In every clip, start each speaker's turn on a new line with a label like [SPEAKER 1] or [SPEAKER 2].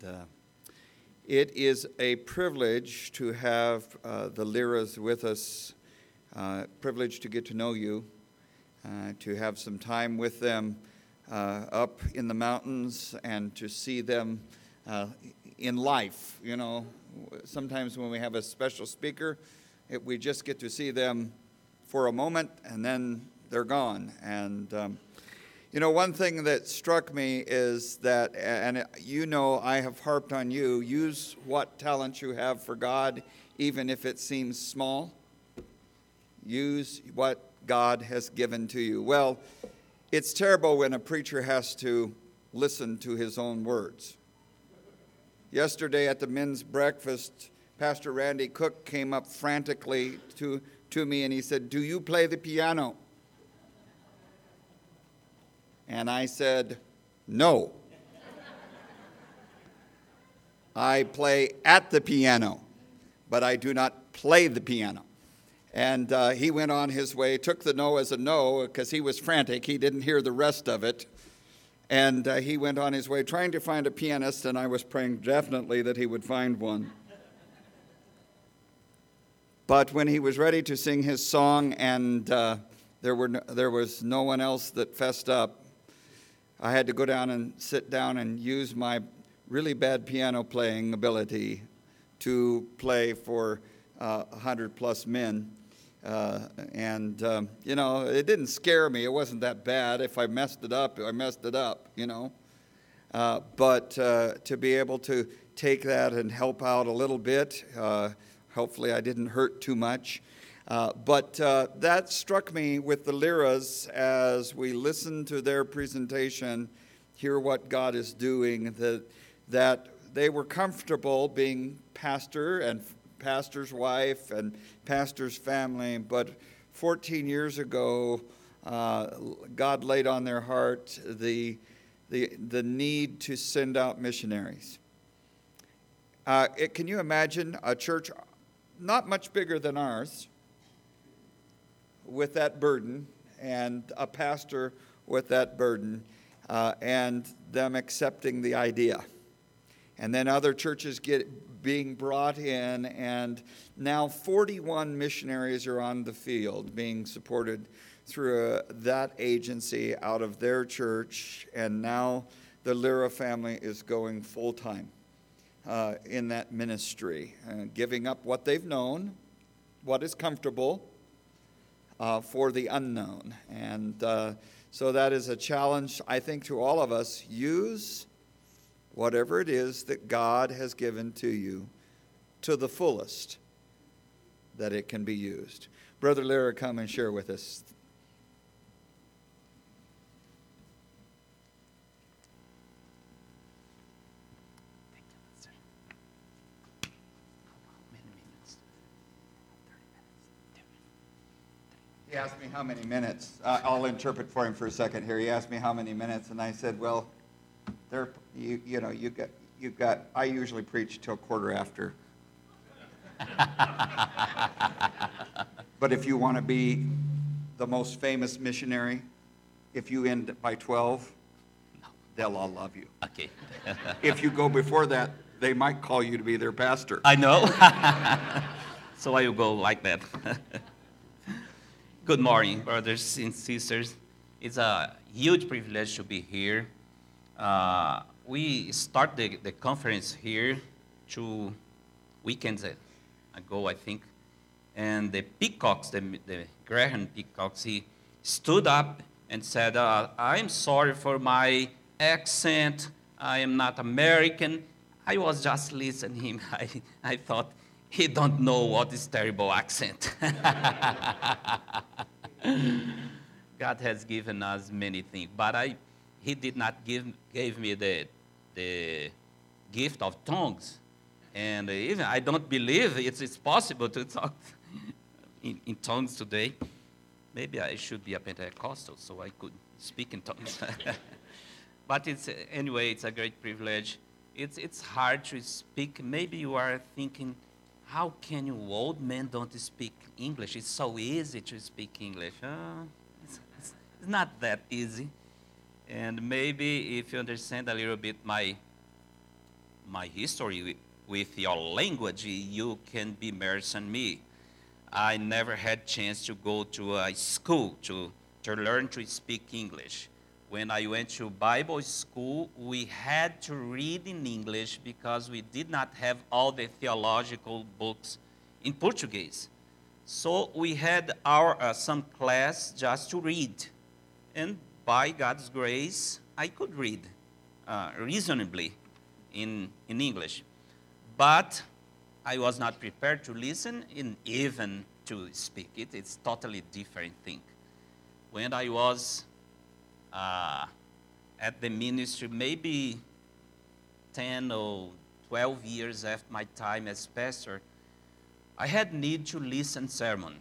[SPEAKER 1] it is a privilege to have the Liras with us, privilege to get to know you, to have some time with them up in the mountains and to see them in life. You know, sometimes when we have a special speaker, we just get to see them for a moment and then they're gone. And you know, one thing that struck me is that, and you know, I have harped on you, use what talent you have for God, even if it seems small. Use what God has given to you. Well, it's terrible when a preacher has to listen to his own words. Yesterday at the men's breakfast, Pastor Randy Cook came up frantically to me and he said, "Do you play the piano?" And I said, "No. I play at the piano, but I do not play the piano." And he went on his way, took the no as a no because he was frantic. He didn't hear the rest of it. And he went on his way trying to find a pianist, and I was praying definitely that he would find one. But when he was ready to sing his song and there was no one else that fessed up, I had to go down and sit down and use my really bad piano playing ability to play for 100 plus men. You know, it didn't scare me. It wasn't that bad. If I messed it up, I messed it up, you know. But to be able to take that and help out a little bit, hopefully I didn't hurt too much. But that struck me with the Liras as we listened to their presentation, hear what God is doing, that they were comfortable being pastor and pastor's wife and pastor's family. But 14 years ago, God laid on their heart the need to send out missionaries. Can you imagine a church not much bigger than ours, with that burden, and a pastor with that burden, and them accepting the idea? And then other churches being brought in, and now 41 missionaries are on the field being supported through that agency out of their church, and now the Lira family is going full-time in that ministry, giving up what they've known, what is comfortable, for the unknown. And so that is a challenge, I think, to all of us. Use whatever it is that God has given to you to the fullest that it can be used. Brother Lira, come and share with us. He asked me how many minutes. I'll interpret for him for a second here. He asked me how many minutes, and I said, well, you got. I usually preach till quarter after. But if you want to be the most famous missionary, if you end by 12, they'll all love you.
[SPEAKER 2] Okay.
[SPEAKER 1] If you go before that, they might call you to be their pastor.
[SPEAKER 2] I know. So I will go like that. Good morning, brothers and sisters. It's a huge privilege to be here. We start the conference here 2 weekends ago, I think. And the peacocks, the Graham peacocks, he stood up and said, I'm sorry for my accent. I am not American. I was just listening. I thought, he don't know what is terrible accent. God has given us many things, but He did not gave me the gift of tongues, and even I don't believe it's possible to talk in tongues today. Maybe I should be a Pentecostal so I could speak in tongues. But anyway, it's a great privilege. It's hard to speak. Maybe you are thinking, how can you old men don't speak English? It's so easy to speak English. It's not that easy. And maybe if you understand a little bit my my history with your language, you can be immersed in me. I never had chance to go to a school to learn to speak English. When I went to Bible school, we had to read in English because we did not have all the theological books in Portuguese. So we had our some class just to read. And by God's grace, I could read reasonably in English. But I was not prepared to listen and even to speak it. It's totally different thing. When I was at the ministry, maybe 10 or 12 years after my time as pastor, I had need to listen sermons.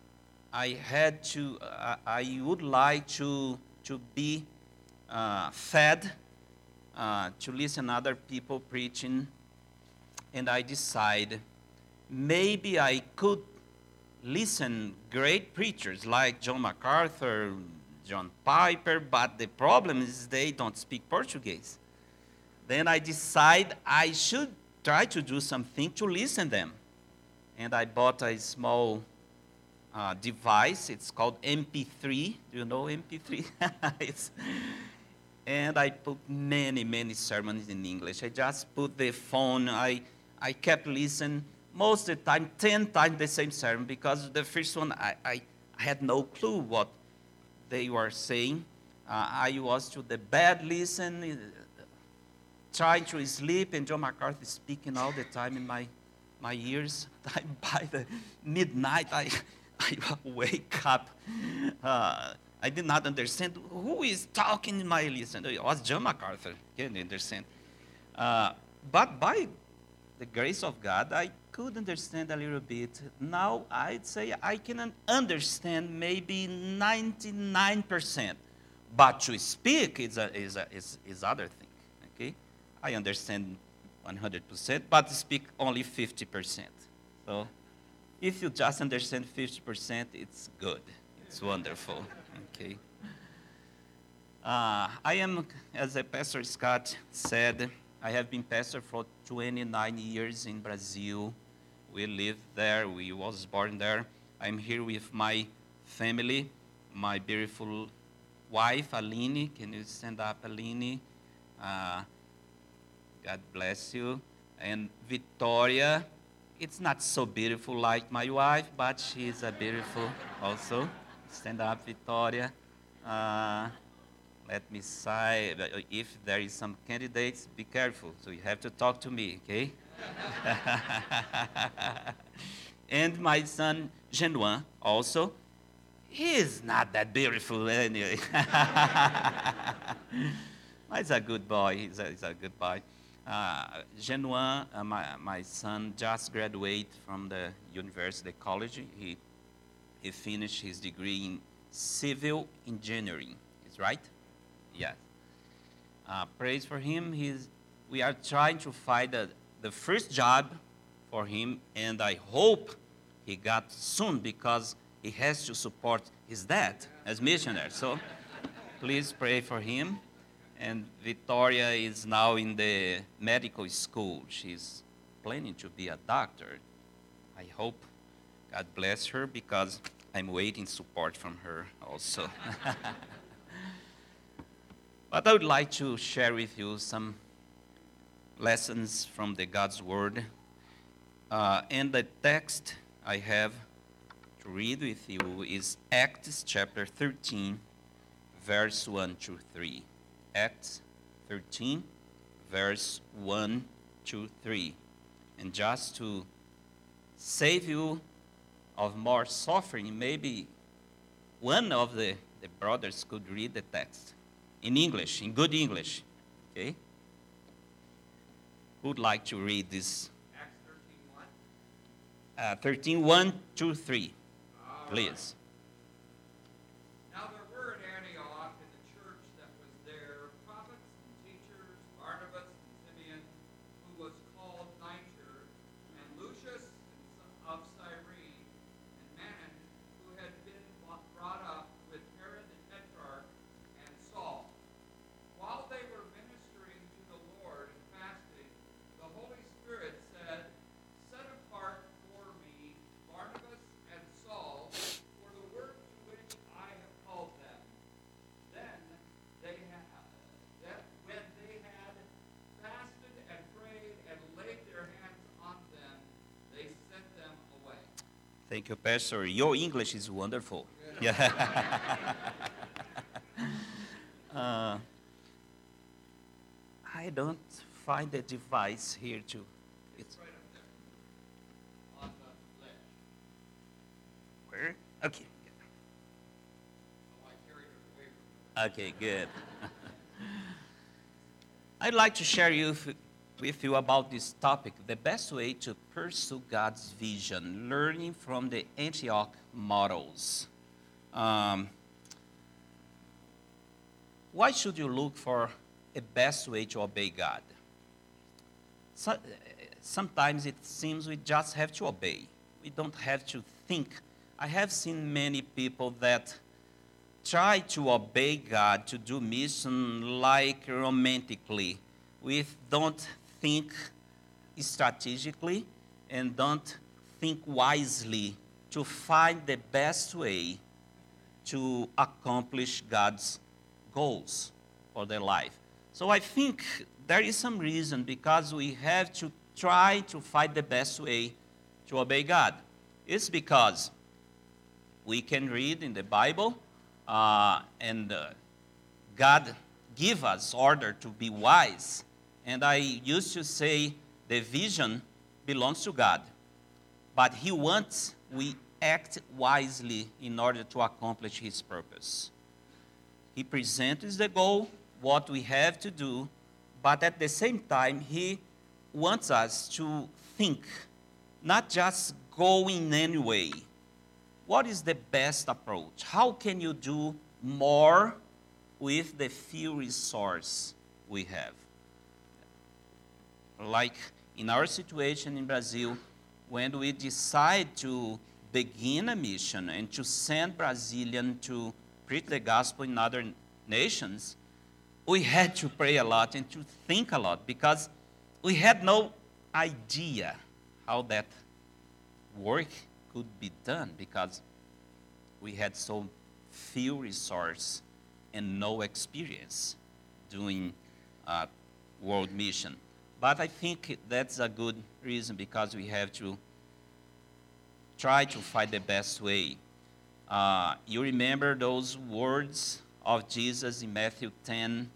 [SPEAKER 2] I would like to be fed, to listen other people preaching, and I decided maybe I could listen great preachers like John MacArthur, John Piper, but the problem is they don't speak Portuguese. Then I decided I should try to do something to listen them. And I bought a small device. It's called MP3. Do you know MP3? And I put many sermons in English. I just put the phone. I kept listening most of the time, 10 times the same sermon, because the first one I had no clue what they were saying. I was to the bed listening, trying to sleep, and John MacArthur speaking all the time in my ears. By the midnight, I wake up. I did not understand who is talking in my listen. It was John MacArthur. Can't understand. But by the grace of God, I could understand a little bit. Now I'd say I can understand maybe 99%. But to speak is other thing. Okay, I understand 100%, but to speak only 50%. So if you just understand 50%, it's good. It's wonderful. Okay. I am, as a Pastor Scott said, I have been pastor for 29 years in Brazil. We lived there. We was born there. I'm here with my family, my beautiful wife, Aline. Can you stand up, Aline? God bless you. And Victoria. It's not so beautiful like my wife, but she's a beautiful also. Stand up, Victoria. Let me say, if there is some candidates, be careful. So you have to talk to me, okay? And my son, Genoan, also. He is not that beautiful anyway. He's a good boy. He's a good boy. Genoan, my son, just graduated from the university college. He finished his degree in civil engineering. Is right? Yes. Praise for him. We are trying to find the first job for him, and I hope he got soon because he has to support his dad as missionary. So please pray for him. And Victoria is now in the medical school. She's planning to be a doctor. I hope God bless her because I'm waiting support from her also. But I would like to share with you some lessons from the God's Word. And the text I have to read with you is Acts chapter 13, verse 1 to 3. Acts 13, verse 1 to 3. And just to save you of more suffering, maybe one of the brothers could read the text in English, in good English. Okay? Who would like to read this? Acts 13, 1 to 3. Please.
[SPEAKER 3] Now there were at Antioch in the church that was there prophets and teachers, Barnabas and Simeon, who was called Niger, and Lucius of Cyrene, and Manon, who had been brought up with Herod the Tetrarch, and Saul. While they were ministering to the Lord and fasting, the
[SPEAKER 2] Thank you, Pastor. Your English is wonderful. Yeah. I don't find the device here too. It's
[SPEAKER 3] Right up there. On the ledge.
[SPEAKER 2] where? Okay.
[SPEAKER 3] Oh, I carried it away from
[SPEAKER 2] Okay, good. I'd like to share with you about this topic, the best way to pursue God's vision, learning from the Antioch models. Why should you look for a best way to obey God? Sometimes it seems we just have to obey. We don't have to think. I have seen many people that try to obey God, to do mission like romantically. We don't think strategically and don't think wisely to find the best way to accomplish God's goals for their life. So I think there is some reason because we have to try to find the best way to obey God. It's because we can read in the Bible and God give us order to be wise. And I used to say the vision belongs to God, but He wants we act wisely in order to accomplish His purpose. He presents the goal, what we have to do, but at the same time, He wants us to think, not just going anyway. What is the best approach? How can you do more with the few resources we have? Like in our situation in Brazil, when we decide to begin a mission and to send Brazilians to preach the gospel in other nations, we had to pray a lot and to think a lot because we had no idea how that work could be done because we had so few resources and no experience doing world mission. But I think that's a good reason because we have to try to find the best way. You remember those words of Jesus in Matthew 10,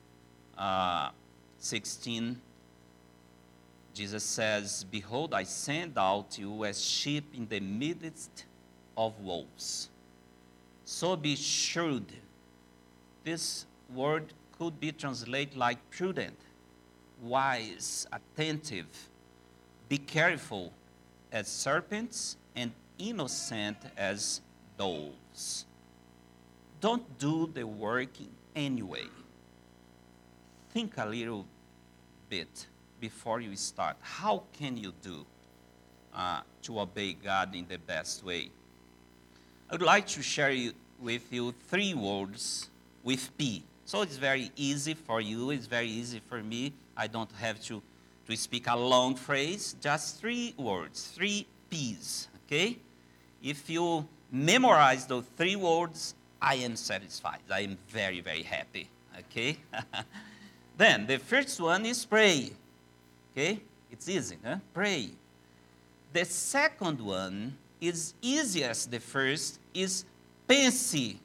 [SPEAKER 2] 16. Jesus says, "Behold, I send out you as sheep in the midst of wolves. So be shrewd." This word could be translated like prudent, wise, attentive. Be careful as serpents and innocent as doves. Don't do the work anyway. Think a little bit before you start. How can you do to obey God in the best way? I would like to share with you 3 words with P. So it's very easy for you, it's very easy for me. I don't have to speak a long phrase, just 3 words, 3 P's, okay? If you memorize those 3 words, I am satisfied. I am very, very happy, okay? Then the first one is pray, okay? It's easy, huh? Pray. The second one is easy as the first, is pense.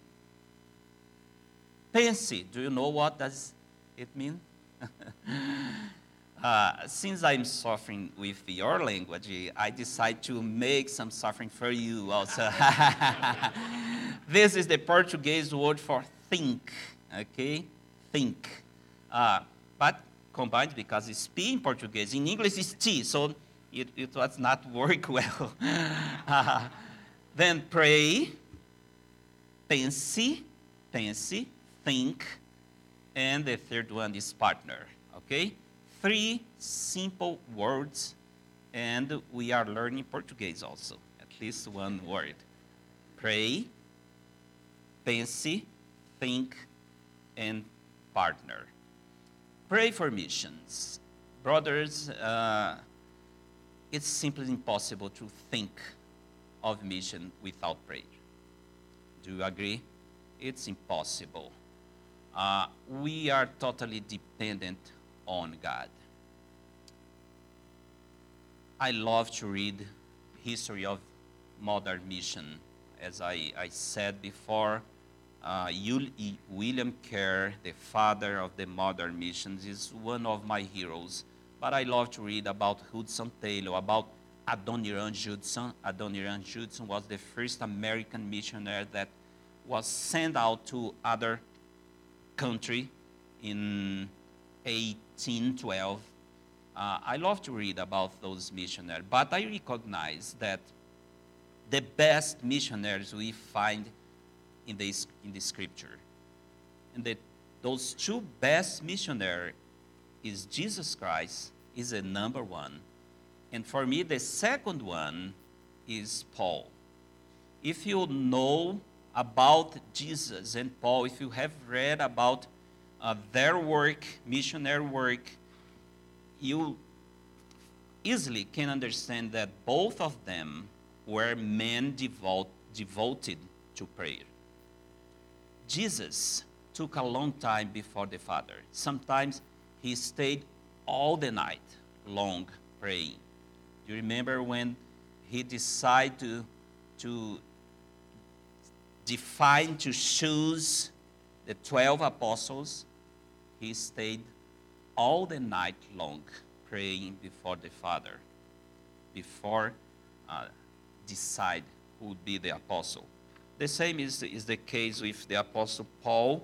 [SPEAKER 2] Pense, do you know what does it mean? Since I'm suffering with your language, I decide to make some suffering for you also. This is the Portuguese word for think, okay? Think. But combined because it's P in Portuguese. In English, it's T, so it was not work well. Then pray, pense, think, and the third one is partner, okay? 3 simple words, and we are learning Portuguese also, at least 1 word. Pray, pense, think, and partner. Pray for missions. Brothers, it's simply impossible to think of mission without prayer. Do you agree? It's impossible. We are totally dependent on God. I love to read history of modern mission. As I said before, William Carey, the father of the modern missions, is one of my heroes. But I love to read about Hudson Taylor, about Adoniram Judson. Adoniram Judson was the first American missionary that was sent out to other country in 1812. I love to read about those missionaries, but I recognize that the best missionaries we find in the scripture. And that those two best missionaries is Jesus Christ, is the number one. And for me, the second one is Paul. If you know about Jesus and Paul, if you have read about their work, missionary work, you easily can understand that both of them were men devoted to prayer. Jesus took a long time before the Father. Sometimes he stayed all the night long praying. Do you remember when he decided to define, to choose the 12 apostles? He stayed all the night long praying before the Father, before decide who would be the apostle. The same is the case with the Apostle Paul.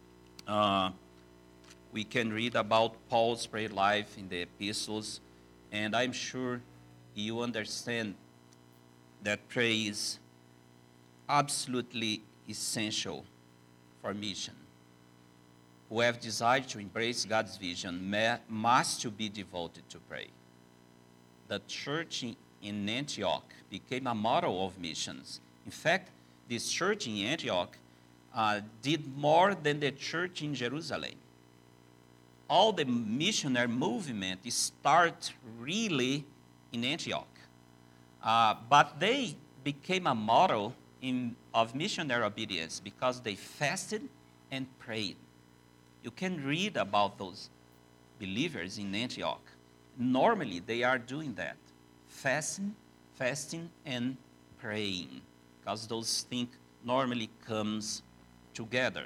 [SPEAKER 2] We can read about Paul's prayer life in the epistles, and I'm sure you understand that prayer is absolutely essential for mission. Who have desired to embrace God's vision must to be devoted to prayer. The church in Antioch became a model of missions. In fact, this church in Antioch did more than the church in Jerusalem. All the missionary movement start really in Antioch. But they became a model of missionary obedience because they fasted and prayed. You can read about those believers in Antioch. Normally, they are doing that, fasting and praying, because those things normally comes together.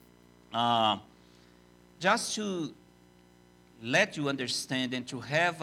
[SPEAKER 2] Just to let you understand and to have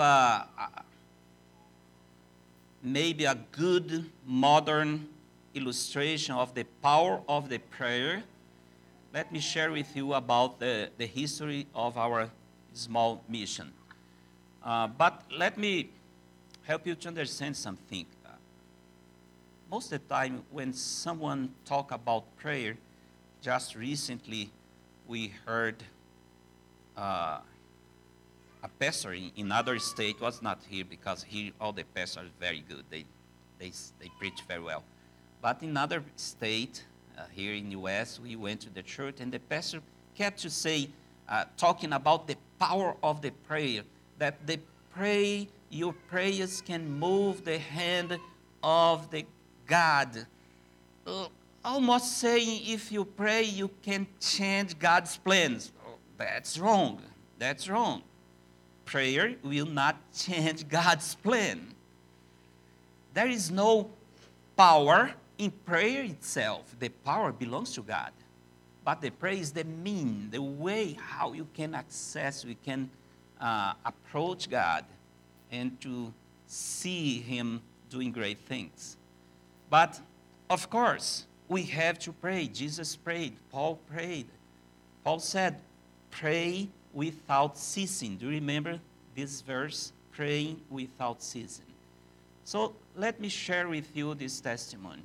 [SPEAKER 2] maybe a good modern illustration of the power of the prayer, let me share with you about the history of our small mission. But let me help you to understand something. Most of the time when someone talk about prayer, just recently we heard a pastor in another state, was not here because here all the pastors are very good. They preach very well. But in another state, here in the U.S., we went to the church, and the pastor kept to say, talking about the power of the prayer, that your prayers can move the hand of the God. Almost saying, if you pray, you can change God's plans. That's wrong. That's wrong. Prayer will not change God's plan. There is no power in prayer itself. The power belongs to God. But the prayer is the mean, the way how you can access, we can approach God and to see Him doing great things. But, of course, we have to pray. Jesus prayed. Paul prayed. Paul said, pray without ceasing. Do you remember this verse? Praying without ceasing. So let me share with you this testimony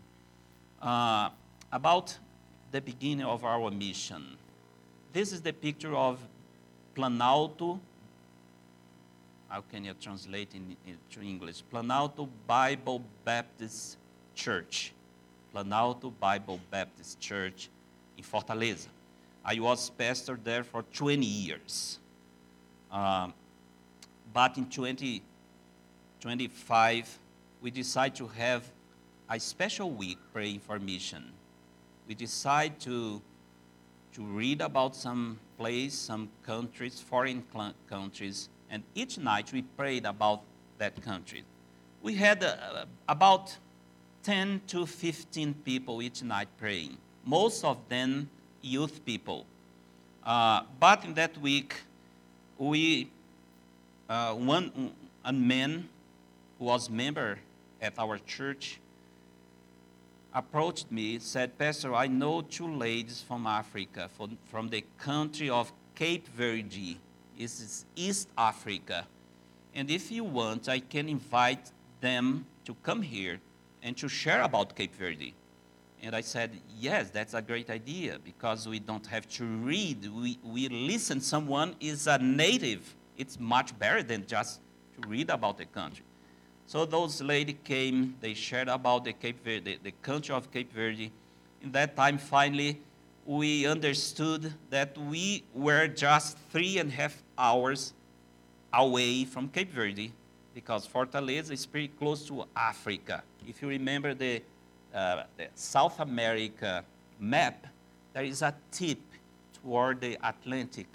[SPEAKER 2] about the beginning of our mission. This is the picture of Planalto. How can you translate into English? Planalto Bible Baptist Church. Planalto Bible Baptist Church in Fortaleza. I was pastor there for 20 years. But in 2025, we decided to have a special week praying for mission. We decided to read about some place, some countries, foreign countries, and each night we prayed about that country. We had about 10 to 15 people each night praying, most of them youth people. But in that week, a man who was member at our church approached me, said, Pastor, I know two ladies from Africa, from the country of Cape Verde. This is East Africa. And if you want, I can invite them to come here and to share about Cape Verde. And I said, yes, that's a great idea, because we don't have to read. We listen. Someone is a native. It's much better than just to read about the country. So those ladies came, they shared about the Cape Verde, the country of Cape Verde. In that time, finally, we understood that we were just 3.5 hours away from Cape Verde, because Fortaleza is pretty close to Africa. If you remember the South America map, there is a tip toward the Atlantic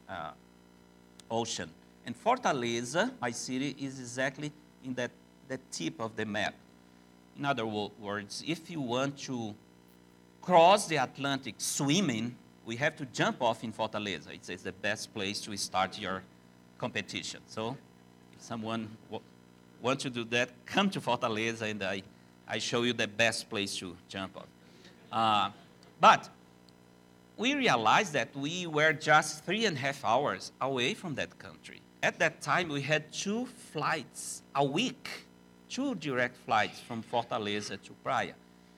[SPEAKER 2] Ocean. And Fortaleza, my city, is exactly in the tip of the map. In other words, if you want to cross the Atlantic swimming, we have to jump off in Fortaleza. It's the best place to start your competition. So if someone wants to do that, come to Fortaleza, and I show you the best place to jump off. But we realized that we were just 3.5 hours away from that country. At that time, we had 2 flights a week, 2 direct flights from Fortaleza to Praia.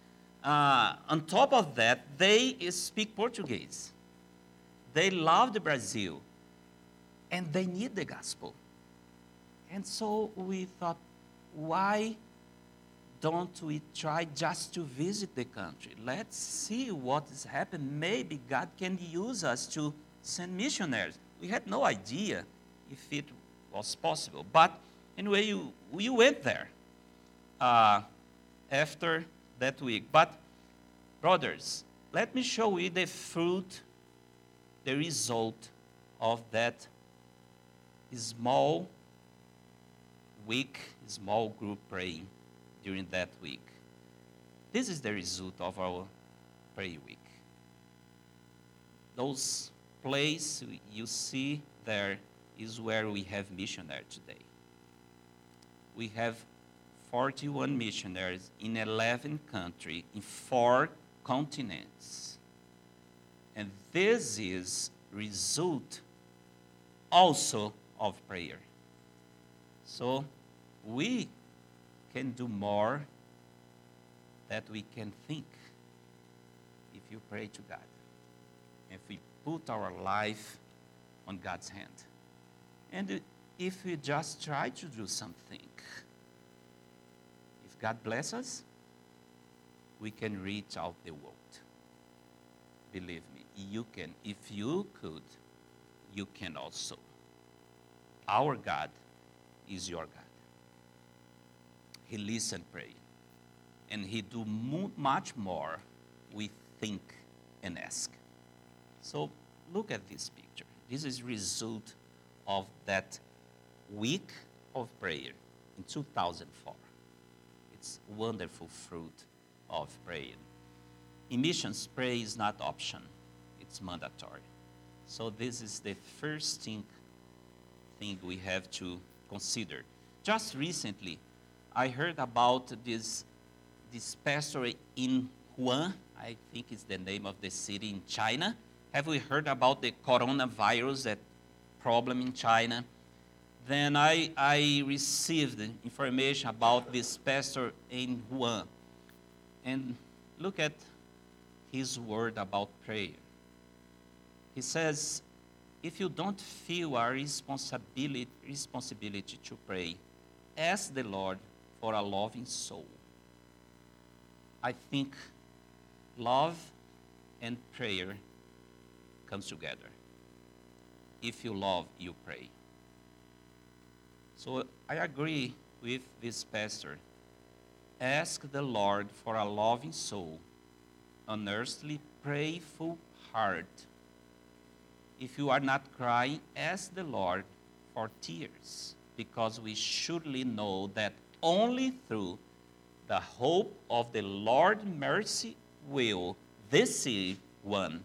[SPEAKER 2] On top of that, they speak Portuguese. They love the Brazil, and they need the gospel. And so we thought, why don't we try just to visit the country? Let's see what is happening. Maybe God can use us to send missionaries. We had no idea if it was possible. But anyway, we went there after that week. But, brothers, let me show you the fruit, the result of that small week, small group praying during that week. This is the result of our prayer week. Those places you see there is where we have missionaries today. We have 41 missionaries in 11 countries, in 4 continents. And this is result also of prayer. So we can do more that we can think if you pray to God, if we put our life on God's hand. And if we just try to do something, if God bless us, we can reach out the world. Believe me, you can. If you could, you can also. Our God is your God. He listen, pray, and He do much more we think and ask. So look at this picture. This is result of that week of prayer in 2004. It's wonderful fruit of prayer. In missions, prayer is not option. It's mandatory. So this is the first thing we have to consider. Just recently, I heard about this pastor in Wuhan, I think it's the name of the city in China. Have we heard about the coronavirus, that problem in China? Then I received information about this pastor in Wuhan. And look at his word about prayer. He says, if you don't feel a responsibility to pray, ask the Lord for a loving soul. I think love and prayer comes together. If you love, you pray. So I agree with this pastor. Ask the Lord for a loving soul, an earthly, prayerful heart. If you are not crying, ask the Lord for tears, because we surely know that only through the hope of the Lord mercy will, this city one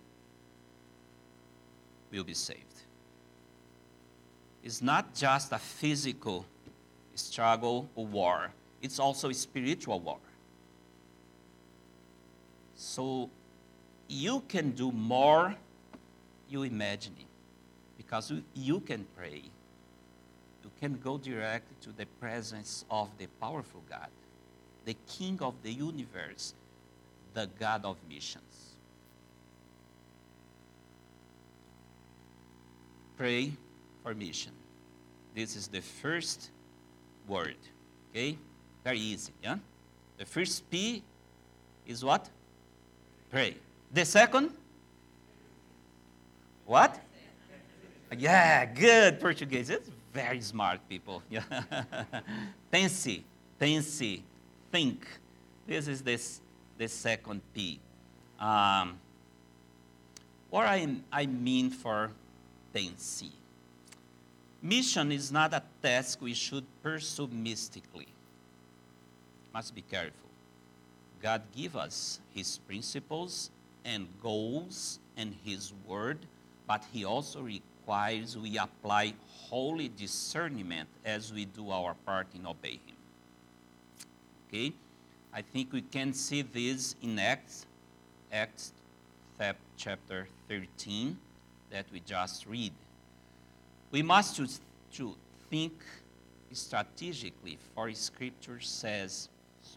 [SPEAKER 2] will be saved. It's not just a physical struggle or war. It's also a spiritual war. So you can do more you imagine, because you can pray. You can go directly to the presence of the powerful God, the King of the universe, the God of missions. Pray for mission. This is the first word, okay? Very easy, yeah? The first P is what? Pray. The second? What? Yeah, good Portuguese. It's very smart people. Yeah. Pense, think. This is the second P. What I mean for pense. Mission is not a task we should pursue mystically. Must be careful. God gives us his principles and goals and his word, but he also requires we apply holy discernment as we do our part in obeying him. Okay? I think we can see this in Acts chapter 13 that we just read. We must to think strategically, for Scripture says,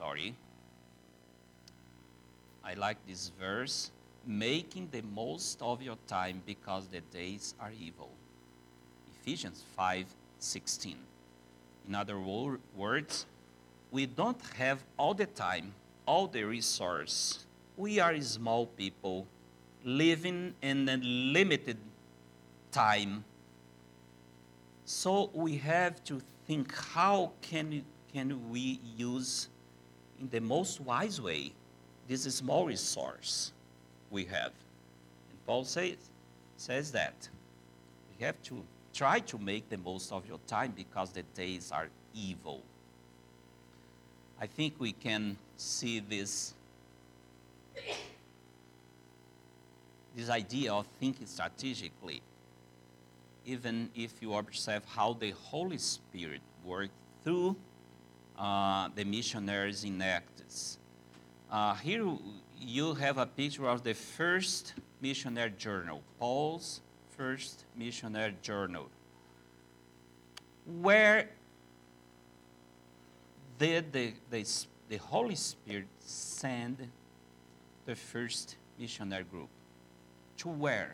[SPEAKER 2] I like this verse, making the most of your time because the days are evil. Ephesians 5:16. In other words, we don't have all the time, all the resource. We are small people living in a limited time. So we have to think, how can we use in the most wise way this small resource we have? And Paul says that we have to try to make the most of your time because the days are evil. I think we can see this idea of thinking strategically, even if you observe how the Holy Spirit worked through the missionaries in Acts. Here you have a picture of the first missionary journal, Paul's first missionary journal. Where did the Holy Spirit send the first missionary group? To where?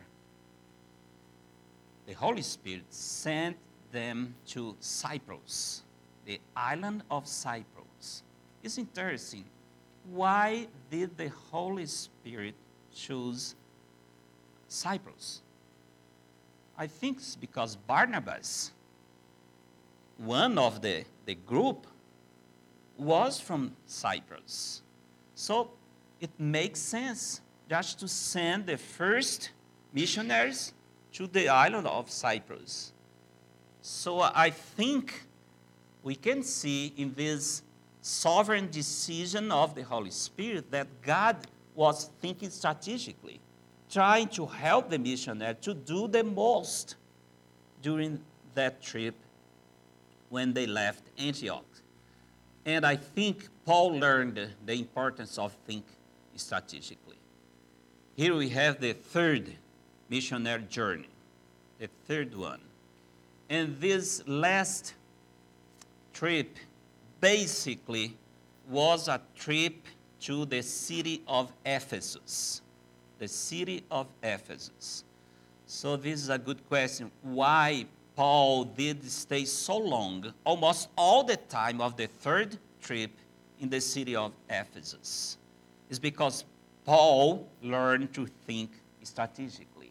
[SPEAKER 2] The Holy Spirit sent them to Cyprus, the island of Cyprus. It's interesting. Why did the Holy Spirit choose Cyprus? I think it's because Barnabas, one of the group, was from Cyprus. So it makes sense just to send the first missionaries to the island of Cyprus. So I think we can see in this sovereign decision of the Holy Spirit that God was thinking strategically, trying to help the missionary to do the most during that trip when they left Antioch. And I think Paul learned the importance of thinking strategically. Here we have the third missionary journey, the third one. And this last trip basically was a trip to the city of Ephesus. The city of Ephesus. So this is a good question. Why Paul did stay so long, almost all the time of the third trip in the city of Ephesus? It's because Paul learned to think strategically.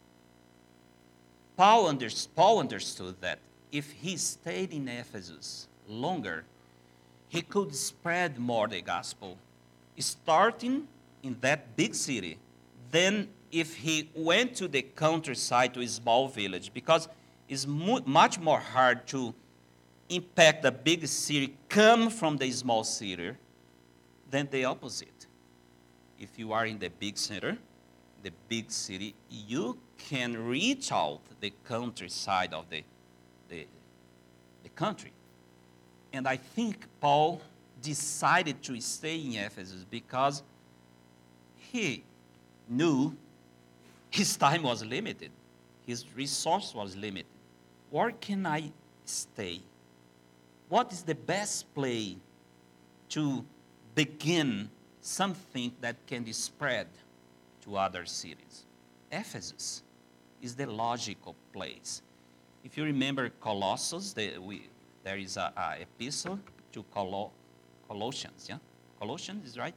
[SPEAKER 2] Paul understood that if he stayed in Ephesus longer, he could spread more the gospel, starting in that big city, than if he went to the countryside to a small village, because it's much more hard to impact the big city, come from the small city, Then the opposite. If you are in the big center, the big city, you can reach out the countryside of the country. And I think Paul decided to stay in Ephesus because he knew his time was limited. His resource was limited. Where can I stay? What is the best place to begin something that can be spread to other cities? Ephesus is the logical place. If you remember Colossus, there is an epistle to Colossians, yeah? Colossians is right?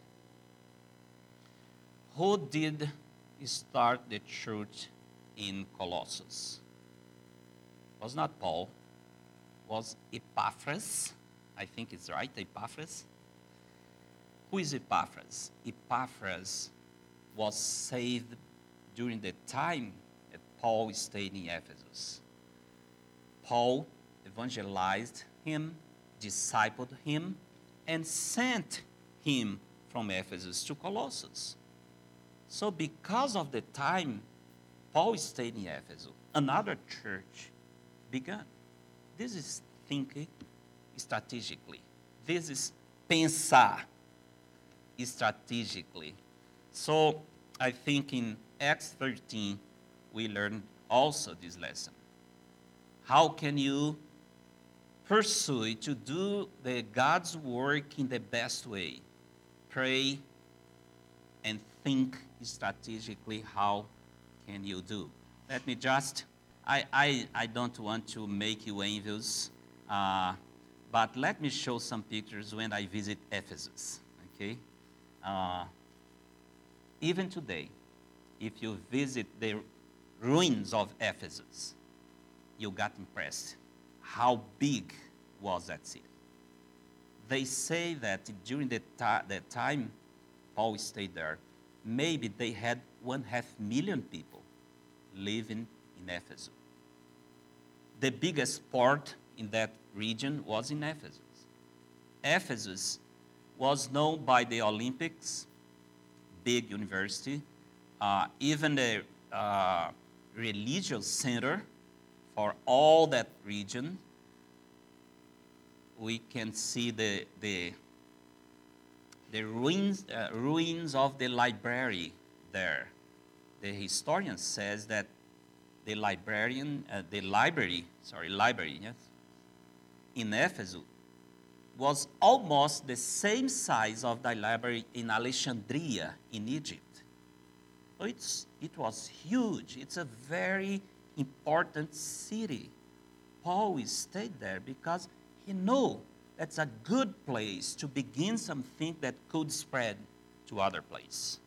[SPEAKER 2] Who did start the church in Colossus? Was not Paul, was Epaphras. I think it's right, Epaphras. Who is Epaphras? Epaphras was saved during the time that Paul stayed in Ephesus. Paul evangelized him, discipled him, and sent him from Ephesus to Colossus. So because of the time Paul stayed in Ephesus, another church began. This is thinking strategically. This is pensar strategically. So I think in Acts 13, we learned also this lesson. How can you pursue to do God's work in the best way? Pray and think strategically how can you do. Let me just, I don't want to make you envious, but let me show some pictures when I visit Ephesus, okay? Even today, if you visit the ruins of Ephesus, you got impressed how big was that city. They say that during the time Paul stayed there, maybe they had 500,000 people living in Ephesus. The biggest port in that region was in Ephesus. Ephesus was known by the Olympics, big university, even the religious center for all that region. We can see the ruins of the library there. The historian says that the library, yes, in Ephesus was almost the same size of the library in Alexandria in Egypt. So it was huge. It's a very important city. Paul stayed there because he knew that's a good place to begin something that could spread to other places.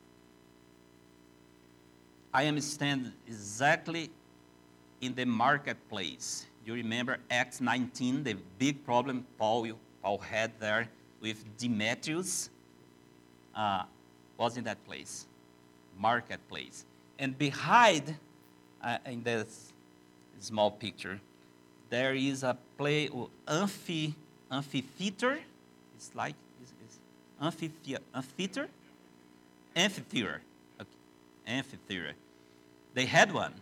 [SPEAKER 2] I am standing exactly in the marketplace. You remember Acts 19, the big problem Paul had there with Demetrius was in that place, marketplace. And behind, in this small picture, there is a amphitheater. It's like amphitheater. Okay. Amphitheater. They had one.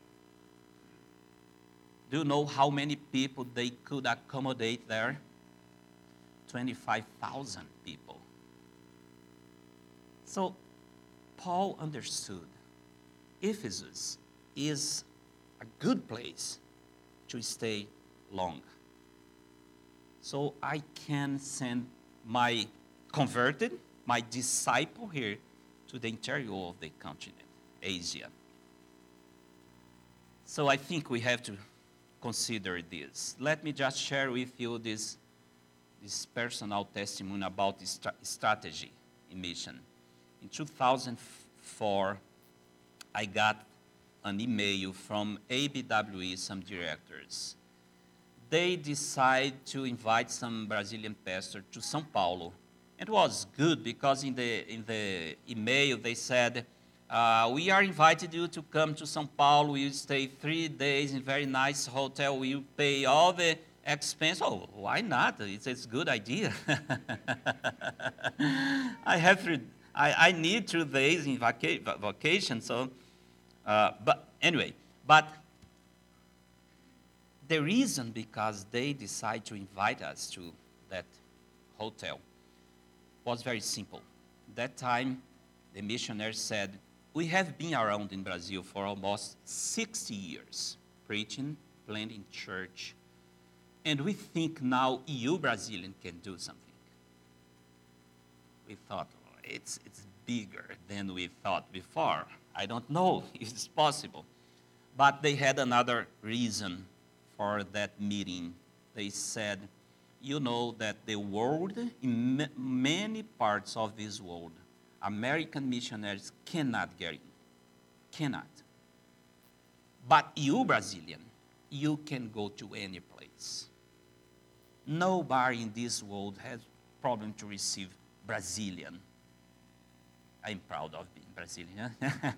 [SPEAKER 2] Do you know how many people they could accommodate there? 25,000 people. So Paul understood Ephesus is a good place to stay long. So I can send my converted, my disciple here to the interior of the continent, Asia. So I think we have to consider this. Let me just share with you this personal testimony about this strategy in mission. In 2004, I got an email from ABWE, some directors. They decided to invite some Brazilian pastor to São Paulo. It was good because in the email they said, we are invited you to come to São Paulo. You stay 3 days in a very nice hotel. We pay all the expense. Oh, why not? It's a good idea. I have I need 2 days in vacation. So, but anyway, but the reason because they decide to invite us to that hotel was very simple. That time, the missionaries said, we have been around in Brazil for almost 60 years, preaching, planting church, and we think now you Brazilian can do something. We thought, oh, it's bigger than we thought before. I don't know if it's possible. But they had another reason for that meeting. They said, you know that the world, in many parts of this world, American missionaries cannot get in. Cannot. But you, Brazilian, you can go to any place. Nobody in this world has problem to receive Brazilian. I'm proud of being Brazilian.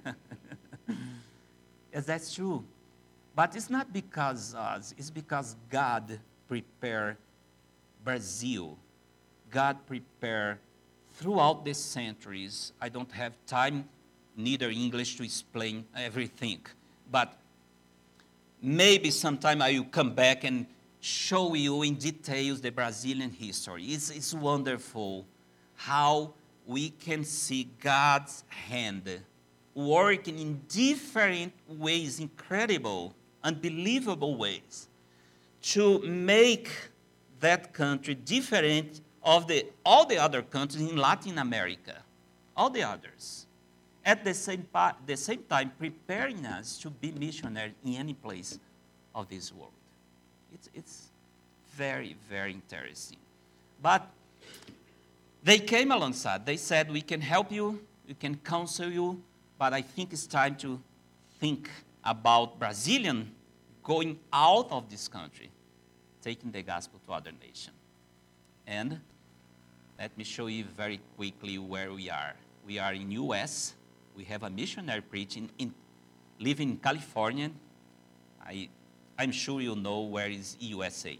[SPEAKER 2] Yes, that's true. But it's not because us, it's because God prepared Brazil. God prepared throughout the centuries. I don't have time, neither English, to explain everything. But maybe sometime I will come back and show you in details the Brazilian history. It's wonderful how we can see God's hand working in different ways, incredible, unbelievable ways, to make that country different of all the other countries in Latin America, all the others. At the same time, preparing us to be missionaries in any place of this world. It's very, very interesting. But they came alongside. They said, we can help you, we can counsel you, but I think it's time to think about Brazilian going out of this country, taking the gospel to other nations. And let me show you very quickly where we are. We are in U.S. We have a missionary preaching, living in California. I'm sure you know where is USA.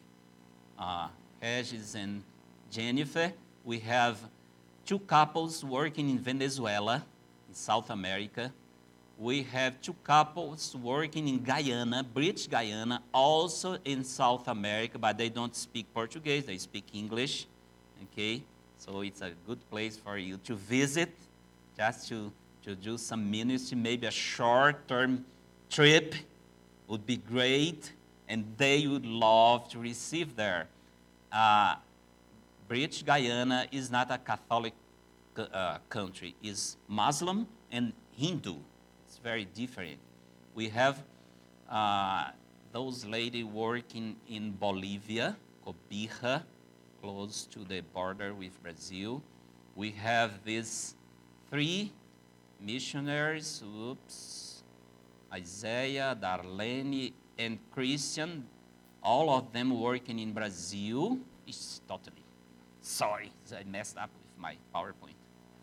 [SPEAKER 2] Regis and Jennifer. We have 2 couples working in Venezuela, in South America. We have 2 couples working in Guyana, British Guyana, also in South America, but they don't speak Portuguese, they speak English, okay? So it's a good place for you to visit, just to do some ministry, maybe a short-term trip would be great, and they would love to receive there. British Guyana is not a Catholic country, it's Muslim and Hindu. It's very different. We have those ladies working in Bolivia, Cobija, close to the border with Brazil. We have these 3 missionaries, Isaiah, Darlene, and Christian, all of them working in Brazil. It's totally, sorry, I messed up with my PowerPoint.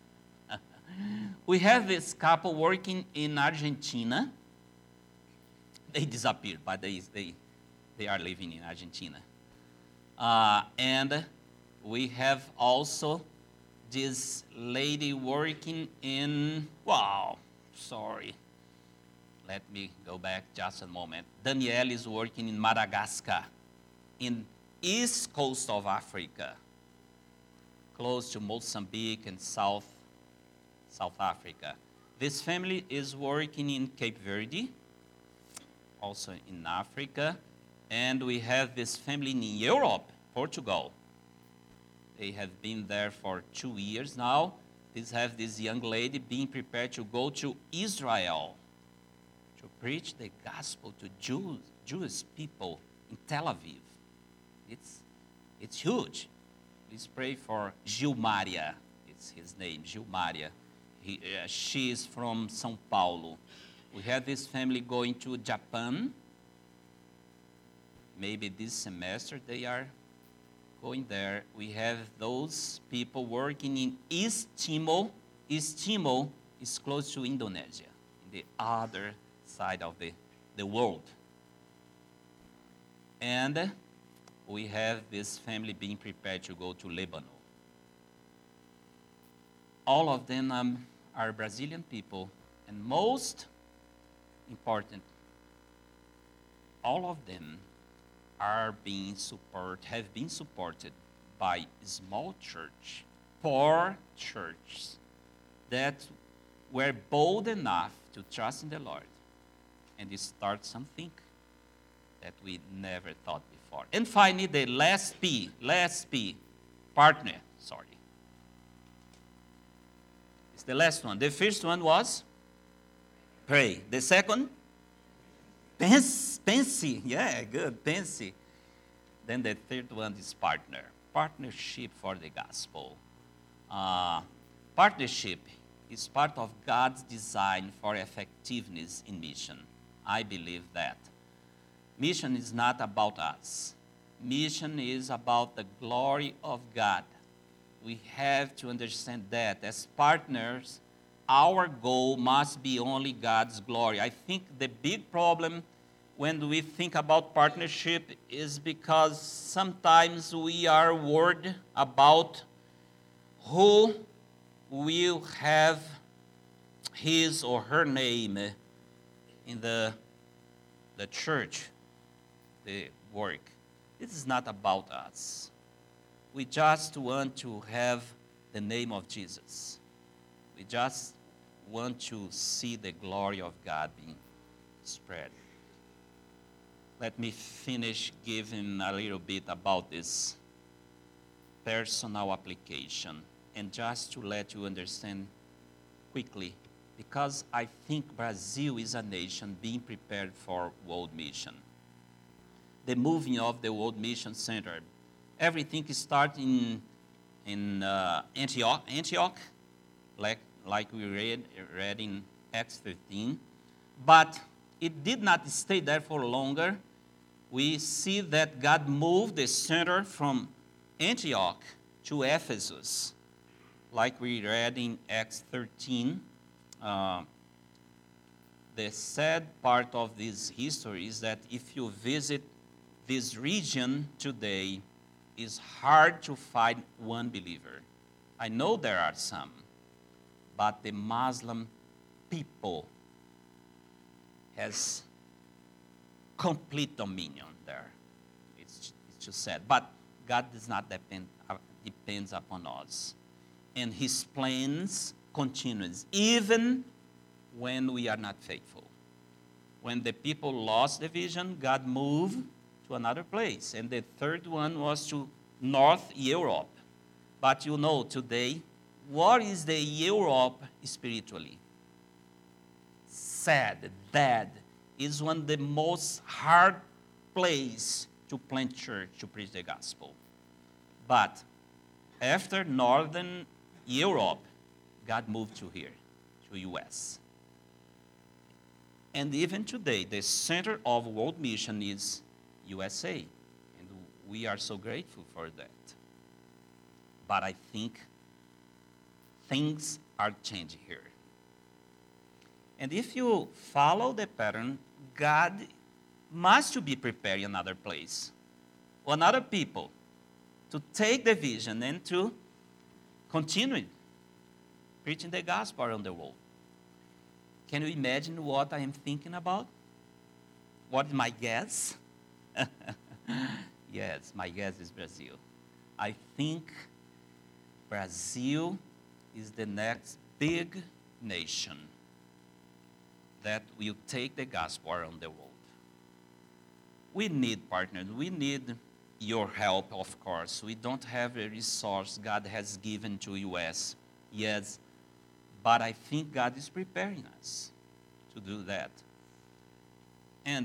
[SPEAKER 2] We have this couple working in Argentina. They disappeared, but they are living in Argentina. And we have also this lady working in, let me go back just a moment. Danielle is working in Madagascar, in east coast of Africa, close to Mozambique and South Africa. This family is working in Cape Verde, also in Africa. And we have this family in Europe, Portugal. They have been there for 2 years now. They have this young lady being prepared to go to Israel to preach the gospel to Jewish people in Tel Aviv. It's huge. Please pray for Gilmaria. It's his name, Gilmaria. She is from São Paulo. We have this family going to Japan. Maybe this semester they are going there. We have those people working in East Timor. East Timor is close to Indonesia, in the other side of the world. And we have this family being prepared to go to Lebanon. All of them are Brazilian people, and most important, all of them have been supported by small church, poor churches that were bold enough to trust in the Lord and to start something that we never thought before. And finally, the last P, partner, sorry. It's the last one. The first one was pray. The second, pensy. Yeah, good, pensy. Then the third one is partner. Partnership for the gospel. Partnership is part of God's design for effectiveness in mission. I believe that. Mission is not about us. Mission is about the glory of God. We have to understand that as partners, our goal must be only God's glory. I think the big problem when we think about partnership is because sometimes we are worried about who will have his or her name in the church, the work. This is not about us. We just want to have the name of Jesus. We just want to see the glory of God being spread. Let me finish giving a little bit about this personal application. And just to let you understand quickly, because I think Brazil is a nation being prepared for world mission. The moving of the World Mission Center, everything started in Antioch, like we read in Acts 15, but it did not stay there for longer. We see that God moved the center from Antioch to Ephesus, like we read in Acts 13. The sad part of this history is that if you visit this region today, it's hard to find one believer. I know there are some, but the Muslim people has complete dominion there. It's just sad. But God does not depends upon us. And his plans continues, even when we are not faithful. When the people lost the vision, God moved to another place. And the third one was to North Europe. But you know today, what is the Europe spiritually? Sad, bad. Is one of the most hard place to plant church, to preach the gospel. But after Northern Europe, God moved to here, to U.S. And even today, the center of world mission is USA. And we are so grateful for that. But I think things are changing here. And if you follow the pattern, God must be preparing another place, or another people, to take the vision and to continue preaching the gospel around the world. Can you imagine what I am thinking about? What is my guess? Yes, my guess is Brazil. I think Brazil is the next big nation that will take the gospel around the world. We need partners. We need your help, of course. We don't have a resource God has given to U.S. Yes, but I think God is preparing us to do that. And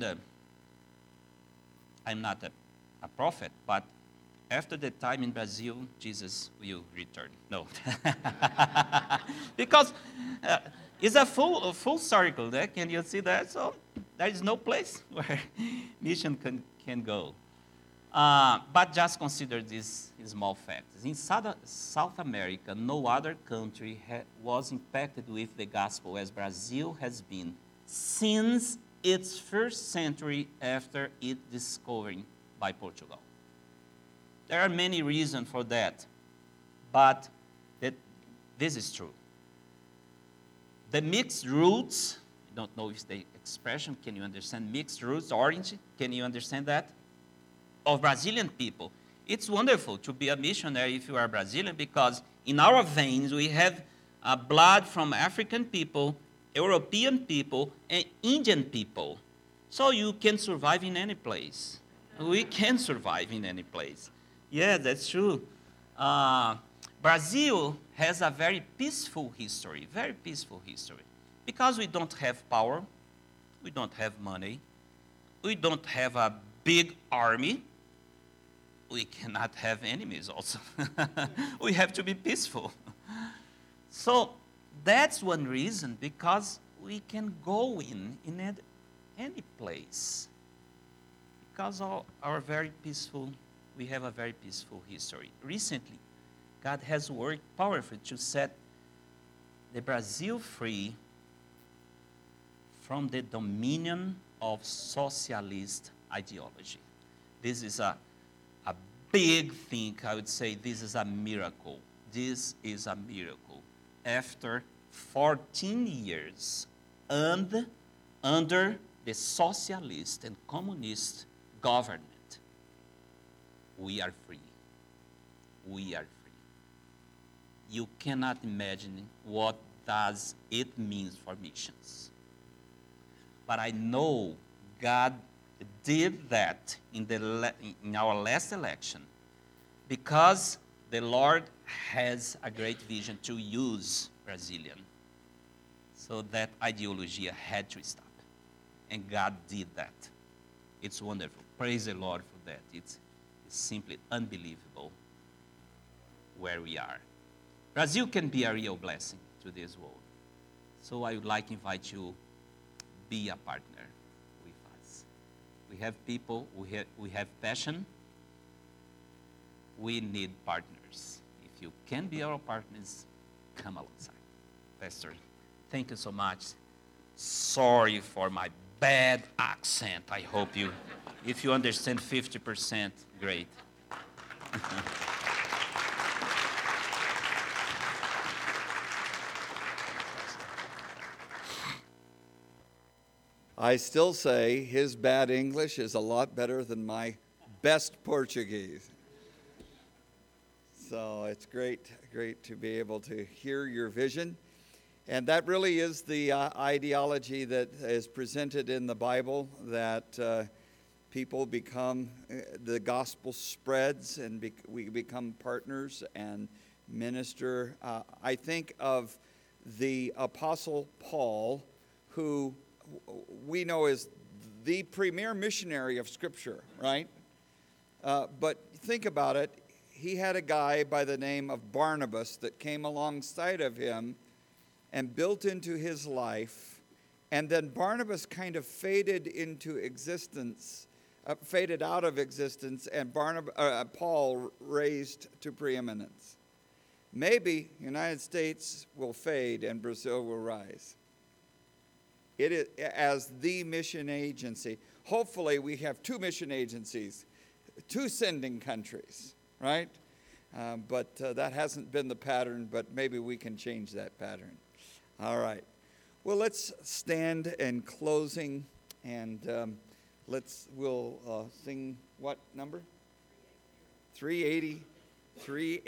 [SPEAKER 2] I'm not a prophet, but after the time in Brazil, Jesus will return. No. Because it's a full circle there. Can you see that? So there is no place where mission can go. But just consider these small facts. In South America, no other country was impacted with the gospel as Brazil has been since its first century after its discovery by Portugal. There are many reasons for that, but this is true. The mixed roots, I don't know if the expression, can you understand mixed roots, orange? Can you understand that? Of Brazilian people. It's wonderful to be a missionary if you are Brazilian, because in our veins we have blood from African people, European people, and Indian people. So you can survive in any place. We can survive in any place. Yeah, that's true. Brazil has a very peaceful history, because we don't have power, we don't have money, we don't have a big army, we cannot have enemies also. We have to be peaceful. So that's one reason, because we can go in any place, because our very peaceful, we have a very peaceful history. Recently, God has worked powerfully to set the Brazil free from the dominion of socialist ideology. This is a big thing. I would say this is a miracle. This is a miracle. After 14 years under the socialist and communist government, we are free. We are free. You cannot imagine what does it mean for missions. But I know God did that in our last election, because the Lord has a great vision to use Brazilian. So that ideology had to stop. And God did that. It's wonderful. Praise the Lord for that. It's simply unbelievable where we are. Brazil can be a real blessing to this world. So I would like to invite you, be a partner with us. We have people, we have passion. We need partners. If you can be our partners, come alongside. Pastor, thank you so much. Sorry for my bad accent. I hope if you understand 50%, great.
[SPEAKER 1] I still say his bad English is a lot better than my best Portuguese. So it's great to be able to hear your vision. And that really is the ideology that is presented in the Bible, that people become, the gospel spreads, and we become partners and minister. I think of the Apostle Paul, who we know is the premier missionary of Scripture, right? But think about it. He had a guy by the name of Barnabas that came alongside of him and built into his life. And then Barnabas kind of faded out of existence, and Paul raised to preeminence. Maybe the United States will fade and Brazil will rise. It is as the mission agency. Hopefully we have 2 mission agencies, 2 sending countries, right? But that hasn't been the pattern, but maybe we can change that pattern. All right. Well, let's stand in closing, and we'll sing what number? 380.